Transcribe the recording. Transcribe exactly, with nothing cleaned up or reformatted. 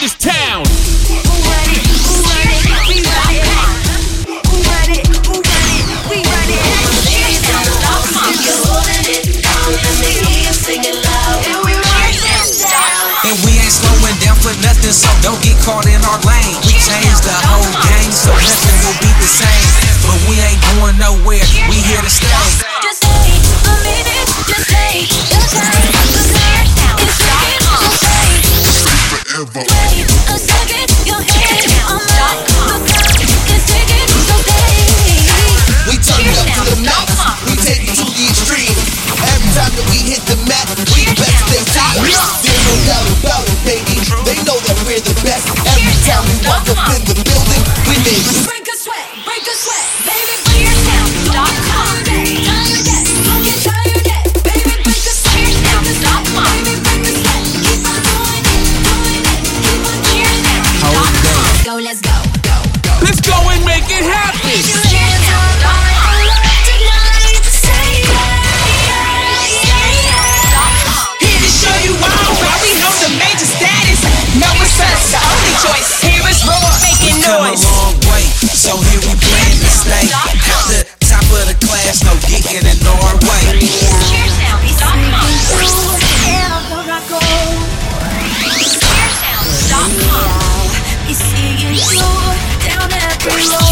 this town. And we ain't slowing down for nothing, so don't get caught in our lane. We changed the whole game, so nothing will be the same. But we ain't going nowhere, we here to stay. Just stay a minute, just stay your time. It's right on. Forever. Wait a second, your head on mine. The time is ticking, so stay. We turn it up to the max, we take it to the extreme. Every time that we hit the mat, we the best they see. There's no doubt about it, baby. They know that we're the best. Every time we walk up in the building, we make it. Break a sweat, break a sweat, baby. Cheers now, stop calm. Tired yet, don't get tired yet, baby. Break a sweat, cheers now, stop calm. Baby, break a sweat, keep on doing it, doing it, keep on cheers now, stop calm. Let's go, let's go, go, go. Let's go and make it happen. Cheers now, stop calm. Tonight, say yeah, yeah, stop calm. Here to show you all why we hold the major status. No, it's us, the only choice. Here is raw, making Come a noise. long way, so here we plan to stay. At the top of the class, no getting in our way. Cheers now, stop calm. Wherever I go, Cheers now, stop calm. be seeing you down every road.